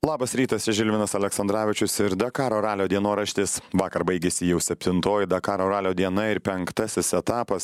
Labas rytas, čia Žilvinas Aleksandravičius ir Dakaro ralio dienoraštis. Vakar baigėsi jau 7-oji Dakaro ralio diena ir 5-asis etapas.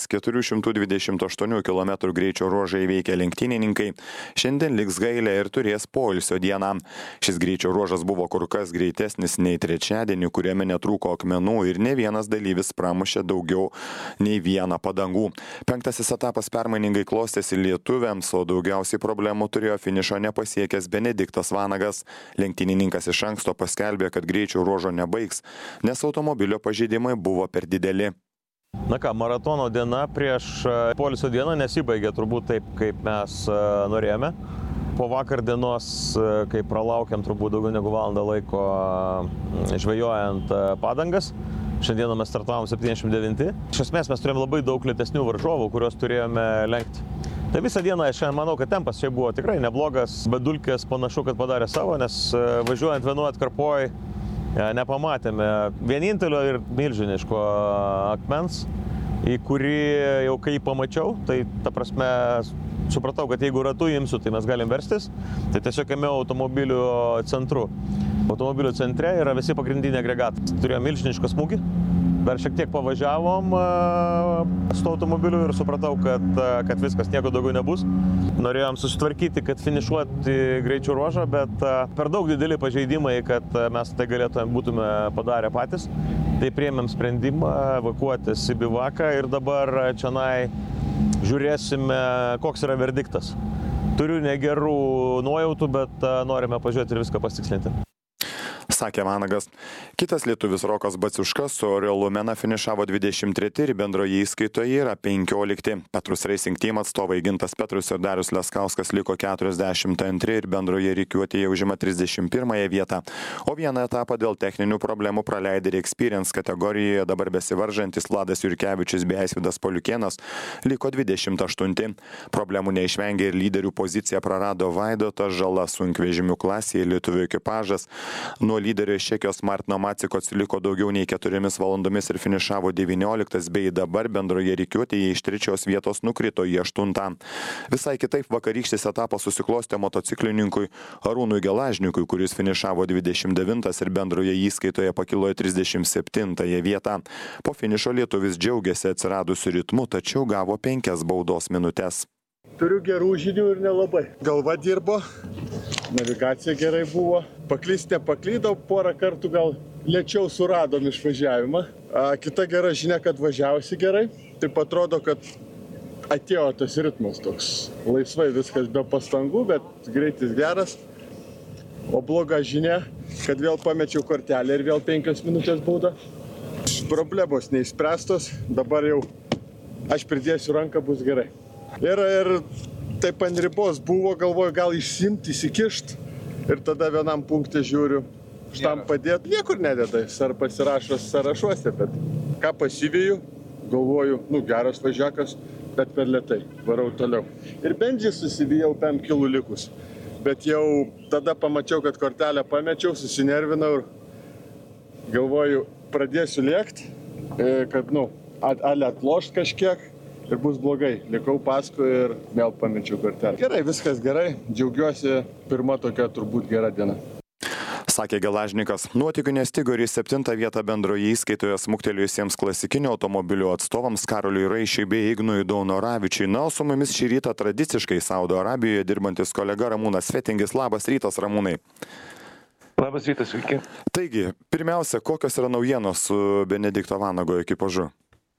428 km greičio ruožą įveikę lenktynininkai šiandien liks gailę ir turės poilsio dieną. Šis greičio ruožas buvo kur kas greitesnis nei trečiadienį, kuriame netrūko akmenų ir ne vienas dalyvis pramušė daugiau nei vieną padangų. 5-asis etapas permainingai klostėsi lietuviams, o daugiausiai problemų turėjo finišo nepasiekęs Benediktas Vanagas. Lenktynininkas iš anksto paskelbė, kad greičio ruožo nebaigs, nes automobilio pažeidimai buvo per dideli. Na ką, maratono diena prieš poilsio dieną nesibaigė turbūt taip, kaip mes norėjome. Po vakar dienos, kai pralaukėm turbūt daugiau negu valandą laiko žvejojant padangas, šiandieną mes startavom 79. Iš esmės mes turėjome labai daug lėtesnių varžovų, kuriuos turėjome lenkti. Tai visą dieną aš manau, kad tempas čia buvo tikrai neblogas, bet dulkės panašu, kad padarė savo, nes važiuojant vienu atkarpoj nepamatėme vienintelio ir milžiniško akmens, į kurį jau kai pamačiau, tai ta prasme supratau, kad jeigu ratu imsiu, tai mes galim verstis, tai tiesiog ėmiau automobilių centru. Automobilių centre yra visi pagrindiniai agregatai. Turėjom milžinišką smūgį. Dar šiek tiek pavažiavom su automobiliu ir supratau, kad viskas, nieko daugiau nebus. Norėjom susitvarkyti, kad finišuoti greičio ruožą, bet per daug dideli pažeidimai, kad mes tai būtume padarę patys. Tai priėmėm sprendimą evakuotis į bivaką ir dabar čionai žiūrėsime, koks yra verdiktas. Turiu negerų nuojautų, bet norime pažiūrėti ir viską pasitikslinti. Sakė Vanagas. Kitas lietuvis Rokas Baciuškas su Oriolu Mena finišavo 23 ir bendroje įskaitoje yra 15. Petrus Racing Team atstovai Gintas Petrus ir Darius Leskauskas liko 42 ir bendroje rikiuotėje užima 31 vietą. O vieną etapą dėl techninių problemų praleidę ir Experience kategorijoje dabar besivaržantis Vladas Jurkevičius bei Aisvydas Poliukėnas liko 28. Problemų neišvengė ir lyderių poziciją prarado Vaidotas Žala sunkvežimių klasėje lietuvių ekipažas. Nuo lyderio iš Čekijos Martino Maciko atsiliko daugiau nei 4 valandomis ir finišavo 19, bei dabar bendroje rikiuotėje iš 3 vietos nukrito į 8. Visai kitaip vakarykštis etapas susiklostė motociklininkui Arūnui Gelažnikui, kuris finišavo 29 ir bendroje įskaitoje pakilo į 37 vietą. Po finišo lietuvis džiaugiasi atsiradusiu ritmu, tačiau gavo 5 baudos minutes. Turiu gerų žinių ir nelabai. Galva dirbo, navigacija gerai buvo. Paklyst nepaklydau, porą kartų gal lėčiau suradom išvažiavimą. Kita gera žinia, kad važiavosi gerai. Taip atrodo, kad atėjo tas ritmas toks. Laisvai viskas be pastangų, bet greitis geras. O bloga žinia, kad vėl pamečiau kortelę ir vėl 5 minutės bauda. Problemos neišspręstos, dabar jau aš pridėsiu ranką, bus gerai. Ir taip ant ribos buvo, galvoju, gal išsimti, įsikišt ir tada vienam punkte žiūriu, štam padėt. Niekur nededa, ar pasirašo sąrašuose, bet ką pasivėjau, galvoju, geras važiakas, bet per lėtai, varau toliau. Ir bendžiai susivijau 5 kilų likus, bet jau tada pamačiau, kad kortelę pamečiau, susinervinau ir galvoju, pradėsiu lėkti, kad, ale atlošt kažkiek. Ir bus blogai. Likau paskui ir vėl pamečiau kortelę. Gerai, viskas gerai. Džiaugiuosi, pirma tokia turbūt gera diena. Sakė Gelažnikas. Nuotykių nestigo ir į 7 vietą bendroje įskaitoje smuktelėjusiems klasikinių automobilių atstovams Karoliui Raišiui bei Ignui Daunoravičiui. Na, o su mumis šį rytą tradiciškai Saudo Arabijoje dirbantis kolega Ramūnas Fetingis. Labas rytas, Ramūnai. Labas rytas, sveiki. Taigi, pirmiausia, kokios yra naujienos su Benedikto Vanago ekipažu?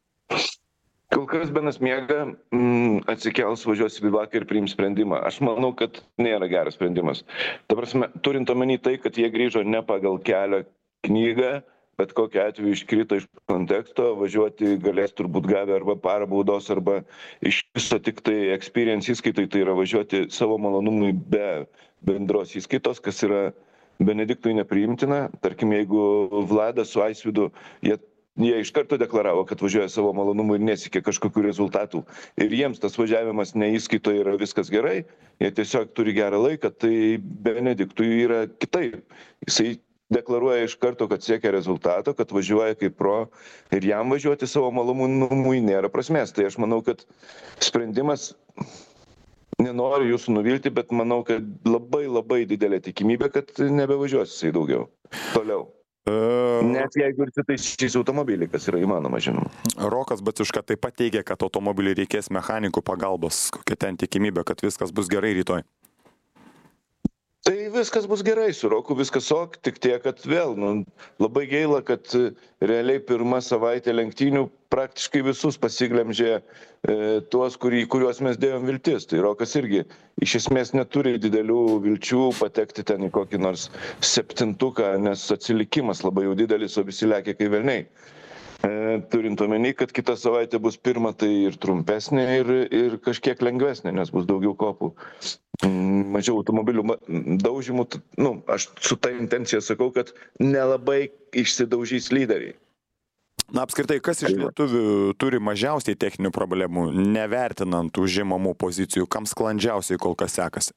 Kol kas Benas miega, atsikels, važiuos į bivaką ir priims sprendimą. Aš manau, kad nėra geras sprendimas. Ta prasme, turint omeny tai, kad jie grįžo ne pagal kelio knygą, bet kokiu atveju iškrito iš konteksto, važiuoti galės turbūt gavę arba parą baudos, arba iš viso tik tai Experience įskaitai, tai yra važiuoti savo malonumui be bendros įskaitos, kas yra Benediktui nepriimtina. Tarkim, jeigu Vladas su Aisvydu, jie iš karto deklaravo, kad važiuoja savo malonumui ir nesikė kažkokių rezultatų. Ir jiems tas važiavimas neįskaitoje yra viskas gerai, jie tiesiog turi gerą laiką, tai Benediktui yra kitaip. Jisai deklaruoja iš karto, kad siekia rezultato, kad važiuoja kaip pro ir jam važiuoti savo malonumui nėra prasmės. Tai aš manau, kad sprendimas nenoriu jūsų nuvilti, bet manau, kad labai didelė tikimybė, kad nebevažiuos jisai daugiau. Toliau. Net jeigu ir įsitaisys automobilį, kas yra įmanoma, žinoma. Rokas Baciuška taip pat teigia, kad automobilį reikės mechanikų pagalbos. Kokia ten tikimybė, kad viskas bus gerai rytoj? Tai viskas bus gerai, su Roku viskas ok, tik tiek, kad vėl, labai gaila, kad realiai pirmą savaitę lenktynių praktiškai visus pasiglemžė tuos, kuriuos mes dėjom viltis. Tai Rokas irgi iš esmės neturi didelių vilčių patekti ten į kokį nors 7-tuką, nes atsilikimas labai jau didelis, o visi lekia kai velniai. Turint omeny, kad kitą savaitę bus pirma, tai ir trumpesnė, ir kažkiek lengvesnė, nes bus daugiau kopų. Mažiau automobilių daužymų, aš su ta intencija sakau, kad nelabai išsidaužys lyderiai. Na, apskritai, kas iš lietuvių turi mažiausiai techninių problemų, nevertinant užimamų pozicijų, kam sklandžiausiai kol kas sekasi?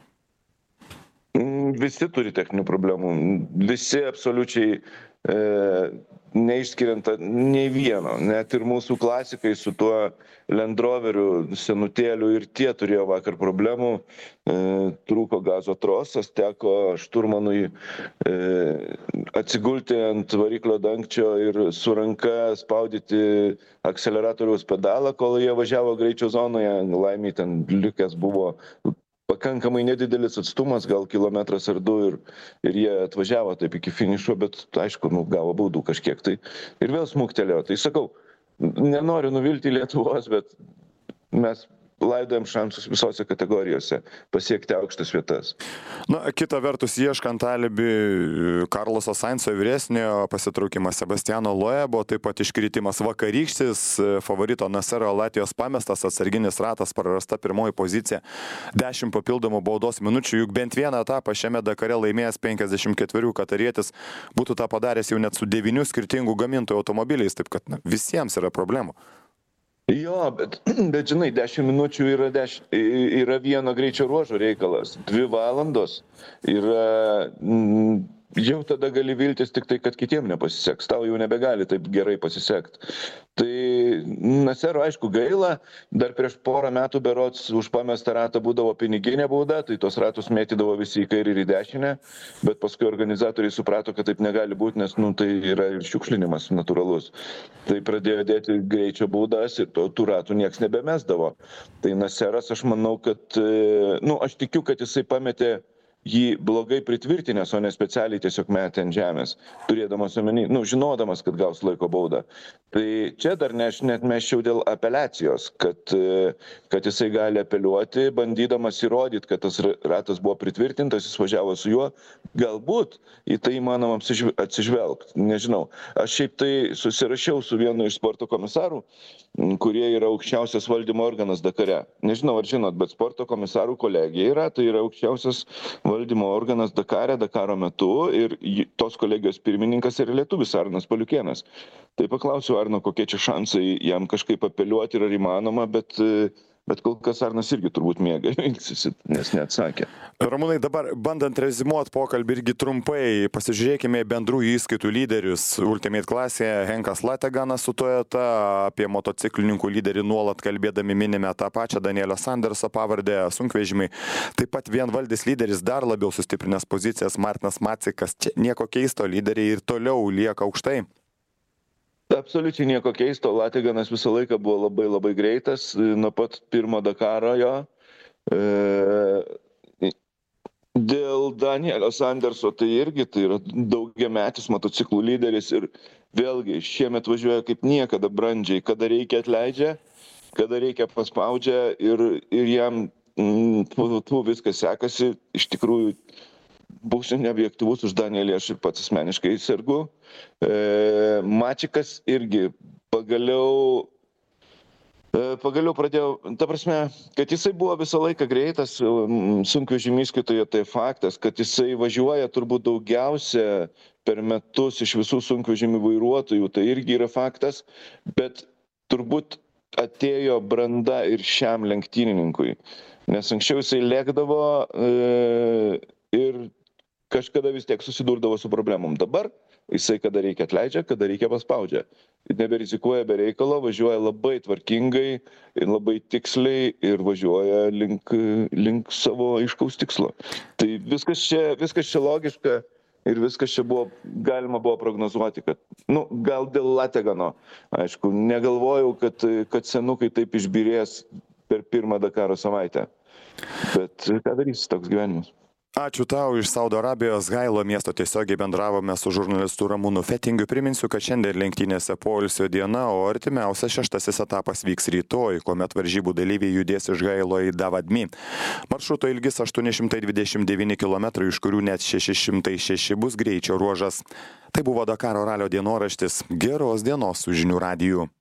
Visi turi techninių problemų, visi absoliučiai neišskiriant nei vieno, net ir mūsų klasikai su tuo Land Roveriu senutėliu ir tie turėjo vakar problemų, trūko gazo trosas, teko šturmanui atsigulti ant variklio dangčio ir su ranka spaudyti akceleratoriaus pedalą, kol jie važiavo greičio zonoje, laimiai ten likęs buvo pakankamai nedidelis atstumas, gal kilometras ar 2 ir jie atvažiavo taip iki finišo, bet aišku, gavo baudų kažkiek tai ir vėl smuktelėjo. Tai sakau, nenoriu nuvilti Lietuvos, bet mes laidojam šansus visose kategorijose pasiekti aukštas vietas. Na, kita vertus, ieškant alibi Karloso Sainzo vyresniojo, pasitraukimas Sebastiano Loebo, taip pat iškritimas vakarykštis, favorito Nasero Latvijos pamestas, atsarginis ratas, prarasta pirmoji pozicija, 10 papildomų baudos minučių, juk bent vieną etapą šiame Dakare laimėjęs 54 katarietis būtų tą padaręs jau net su 9 skirtingų gamintojų automobiliais, taip kad visiems yra problemų. Jo, bet žinai, 10 minučių yra vieno greičio ruožo reikalas. 2 valandos yra, jau tada gali viltis tik tai, kad kitiem nepasiseks. Tau jau nebegali taip gerai pasisekti. Tai Nasero, aišku, gaila, dar prieš porą metų berods už pamestą ratą būdavo piniginė bauda, tai tos ratus mėtydavo visi į kairį ir į dešinę, bet paskui organizatoriai suprato, kad taip negali būti, nes tai yra ir šiukšlinimas natūralus. Tai pradėjo dėti greičio baudas ir tų ratų nieks nebemesdavo. Tai Naseras, aš manau, kad, aš tikiu, kad jisai pametė jį blogai pritvirtinęs, o ne specialiai tiesiog metė ant žemės, turėdamas omeny, žinodamas, kad gaus laiko baudą. Tai čia dar net mesčiau dėl apeliacijos, kad jisai gali apeliuoti, bandydamas įrodyti, kad tas ratas buvo pritvirtintas, jis važiavo su juo, galbūt į tai įmanoma atsižvelgti, nežinau. Aš šiaip tai susirašiau su vienu iš sporto komisarų, kurie yra aukščiausias valdymo organas Dakare. Nežinau, ar žinot, bet sporto komisarų kolegija yra, tai yra aukščiausias valdymo organas Dakare, Dakaro metu, ir tos kolegijos pirmininkas yra lietuvis Arnas Paliukėnas. Tai paklausiu Arno, kokie čia šansai jam kažkaip apeliuoti ir ar įmanoma, bet kol kas Arnas irgi turbūt mėga rinksisi, nes neatsakė. Ramūnai, dabar bandant rezimuoti pokalbį irgi trumpai, pasižiūrėkime bendrų įskaitų lyderius. Ultimate klasėje Henkas Lateganas su Toyota, apie motociklininkų lyderį nuolat kalbėdami minime tą pačią Danielio Sanderso pavardę, sunkvežimiai. Taip pat vienvaldis lyderis dar labiau sustiprinęs pozicijas Martinas Macikas. Čia nieko keisto, lyderiai ir toliau lieka aukštai. Absoliučiai nieko keisto, Lateganas visą laiką buvo labai greitas, nuo pat pirmo Dakaro jo. Dėl Danielio Sanderso tai irgi tai yra daugiametis motociklų lyderis ir vėlgi šiemet važiuoja kaip niekada brandžiai, kada reikia atleidžia, kada reikia paspaudžia ir jam viskas sekasi, iš tikrųjų būsiu neobjektyvus už Danielį, aš ir pats asmeniškai sergu. Mačikas irgi pagaliau pradėjo, ta prasme, kad jisai buvo visą laiką greitas sunkvežimių įskaitoje, tai faktas, kad jisai važiuoja turbūt daugiausia per metus iš visų sunkvežimių vairuotojų, tai irgi yra faktas, bet turbūt atėjo branda ir šiam lenktynininkui, nes anksčiau jisai lėkdavo ir kažkada vis tiek susidurdavo su problemom. Dabar jisai kada reikia atleidžia, kada reikia paspaudžia. Neberizikuoja be reikalo, važiuoja labai tvarkingai ir labai tiksliai ir važiuoja link savo aiškaus tikslo. Tai viskas čia logiška ir viskas čia galima buvo prognozuoti, kad, gal dėl Lategano, aišku, negalvojau, kad senukai taip išbyrės per pirmą Dakaro savaitę. Bet ką darys, toks gyvenimas. Ačiū tau, iš Saudo Arabijos Hailo miesto tiesiogiai bendravome su žurnalistu Ramūnu Fetingiu. Priminsiu, kad šiandien lenktynėse poilsio diena, o artimiausias 6. etapas vyks rytoj, kuomet varžybų dalyviai judės iš Hailo į Davadmi. Maršruto ilgis 829 km, iš kurių net 606 bus greičio ruožas. Tai buvo Dakaro ralio dienoraštis. Geros dienos su žinių radiju.